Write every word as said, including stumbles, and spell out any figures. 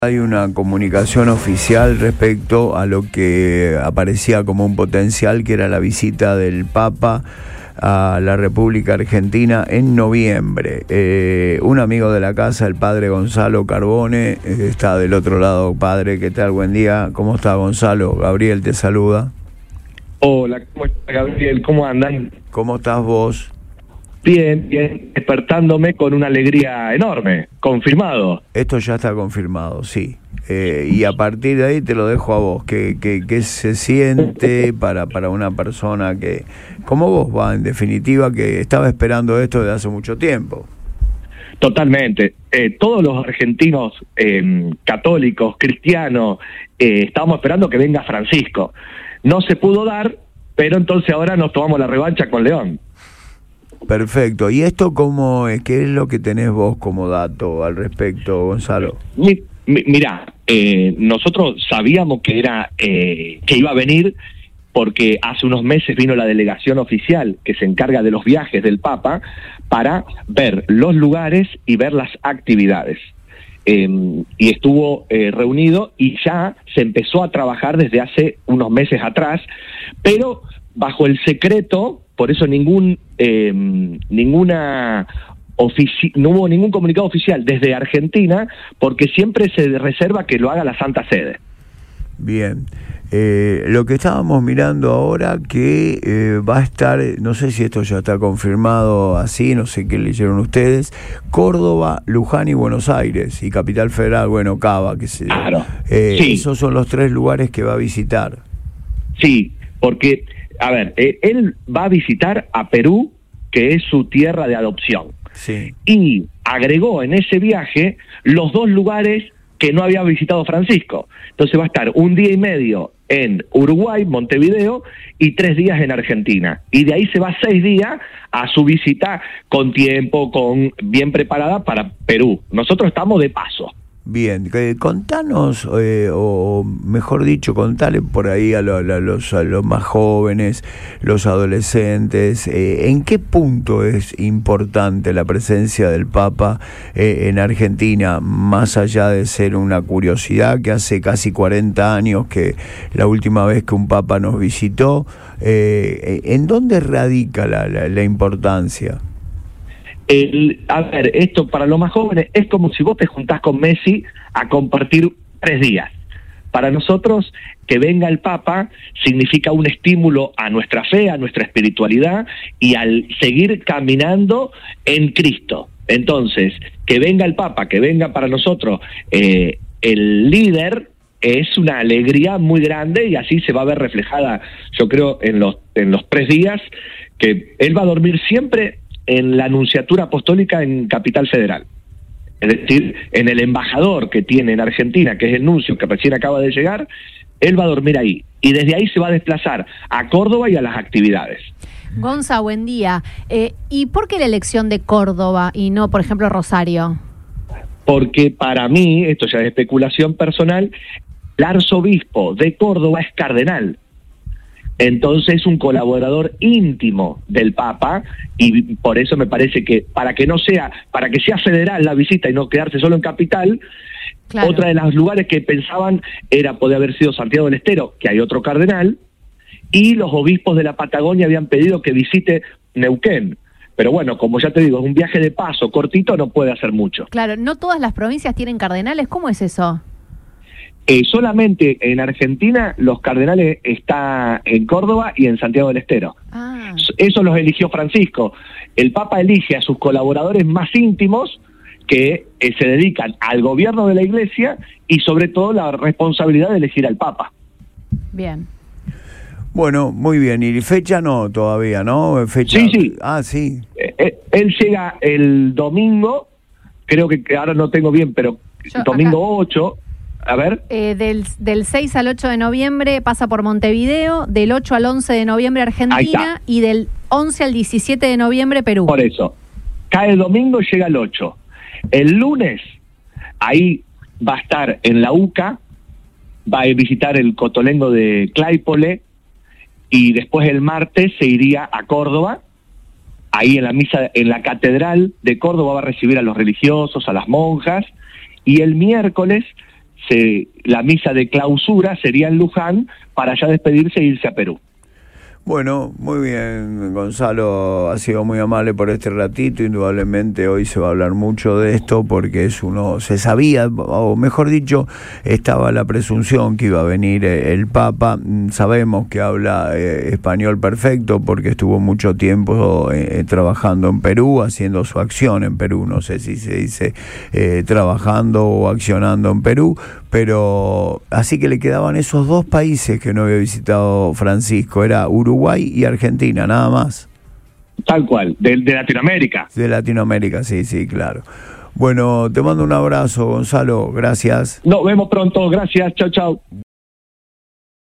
Hay una comunicación oficial respecto a lo que aparecía como un potencial, que era la visita del Papa a la República Argentina en noviembre. Eh, un amigo de la casa, el padre Gonzalo Carbone, eh, está del otro lado. Padre, ¿qué tal? Buen día. ¿Cómo está, Gonzalo? Gabriel te saluda. Hola, ¿cómo está, Gabriel? ¿Cómo andan? ¿Cómo estás vos? Bien, bien, despertándome con una alegría enorme, confirmado. Esto ya está confirmado, sí. Eh, y a partir de ahí te lo dejo a vos. ¿Qué, qué, qué se siente para, para una persona que, como vos, va, en definitiva, que estaba esperando esto desde hace mucho tiempo? Totalmente. Eh, todos los argentinos eh, católicos, cristianos, eh, estábamos esperando que venga Francisco. No se pudo dar, pero entonces ahora nos tomamos la revancha con León. Perfecto. ¿Y esto cómo es? ¿Qué es lo que tenés vos como dato al respecto, Gonzalo? Mi, mi, mirá, eh, nosotros sabíamos que era eh, que iba a venir porque hace unos meses vino la delegación oficial que se encarga de los viajes del Papa para ver los lugares y ver las actividades. Eh, y estuvo eh, reunido y ya se empezó a trabajar desde hace unos meses atrás, pero bajo el secreto. Por eso ningún eh, ninguna ofici- no hubo ningún comunicado oficial desde Argentina, porque siempre se reserva que lo haga la Santa Sede. Bien. Eh, lo que estábamos mirando ahora, que eh, va a estar, no sé si esto ya está confirmado así, no sé qué leyeron ustedes, Córdoba, Luján y Buenos Aires, y Capital Federal, bueno, Cava, que se Claro. Eh, Sí. Esos son los tres lugares que va a visitar. Sí, porque, a ver, eh, él va a visitar a Perú, que es su tierra de adopción. Sí. Y agregó en ese viaje los dos lugares que no había visitado Francisco. Entonces va a estar un día y medio en Uruguay, Montevideo, y tres días en Argentina. Y de ahí se va seis días a su visita con tiempo, con bien preparada para Perú. Nosotros estamos de paso. Bien, eh, contanos, eh, o mejor dicho, contale por ahí a, lo, a, los, a los más jóvenes, los adolescentes, eh, ¿en qué punto es importante la presencia del Papa eh, en Argentina, más allá de ser una curiosidad que hace casi cuarenta años que la última vez que un Papa nos visitó? Eh, ¿En dónde radica la, la, la importancia? El, a ver, esto para los más jóvenes es como si vos te juntás con Messi a compartir tres días. Para nosotros, que venga el Papa significa un estímulo a nuestra fe, a nuestra espiritualidad y al seguir caminando en Cristo. Entonces, que venga el Papa, que venga para nosotros eh, el líder, es una alegría muy grande y así se va a ver reflejada, yo creo, en los, en los tres días, que él va a dormir siempre en la Nunciatura Apostólica en Capital Federal. Es decir, en el embajador que tiene en Argentina, que es el nuncio, que recién acaba de llegar, él va a dormir ahí. Y desde ahí se va a desplazar a Córdoba y a las actividades. Gonza, buen día. Eh, ¿Y por qué la elección de Córdoba y no, por ejemplo, Rosario? Porque para mí, esto ya es especulación personal, el arzobispo de Córdoba es cardenal. Entonces es un colaborador íntimo del Papa y por eso me parece que para que no sea, para que sea federal la visita y no quedarse solo en capital, claro. Otra de los lugares que pensaban era poder haber sido Santiago del Estero, que hay otro cardenal, y los obispos de la Patagonia habían pedido que visite Neuquén. Pero bueno, como ya te digo, es un viaje de paso, cortito, no puede hacer mucho. Claro, no todas las provincias tienen cardenales, ¿cómo es eso? Eh, solamente en Argentina los cardenales están en Córdoba y en Santiago del Estero. Ah. Eso los eligió Francisco. El Papa elige a sus colaboradores más íntimos que eh, se dedican al gobierno de la Iglesia y sobre todo la responsabilidad de elegir al Papa. Bien. Bueno, muy bien. ¿Y fecha no todavía, no? Fecha... Sí, sí. Ah, sí. Eh, él llega el domingo, creo que ahora no tengo bien, pero Yo, domingo acá. ocho... A ver. Eh, del, del seis al ocho de noviembre pasa por Montevideo, del ocho al once de noviembre Argentina y del once al diecisiete de noviembre Perú. Por eso, cae el domingo, llega el ocho. El lunes, ahí va a estar en la U C A, va a visitar el Cotolengo de Claypole y después el martes se iría a Córdoba. Ahí en la misa, en la catedral de Córdoba va a recibir a los religiosos, a las monjas, y el miércoles se, la misa de clausura sería en Luján para ya despedirse e irse a Perú. Bueno, muy bien, Gonzalo, ha sido muy amable por este ratito. Indudablemente hoy se va a hablar mucho de esto porque es uno, se sabía, o mejor dicho, estaba la presunción que iba a venir el Papa. Sabemos que habla eh, español perfecto porque estuvo mucho tiempo eh, trabajando en Perú, haciendo su acción en Perú, no sé si se dice eh, trabajando o accionando en Perú, pero así que le quedaban esos dos países que no había visitado Francisco, era Uruguay y Argentina, nada más. Tal cual, de, de Latinoamérica. De Latinoamérica, sí, sí, claro. Bueno, te mando un abrazo, Gonzalo, gracias. Nos vemos pronto, gracias, chao, chao.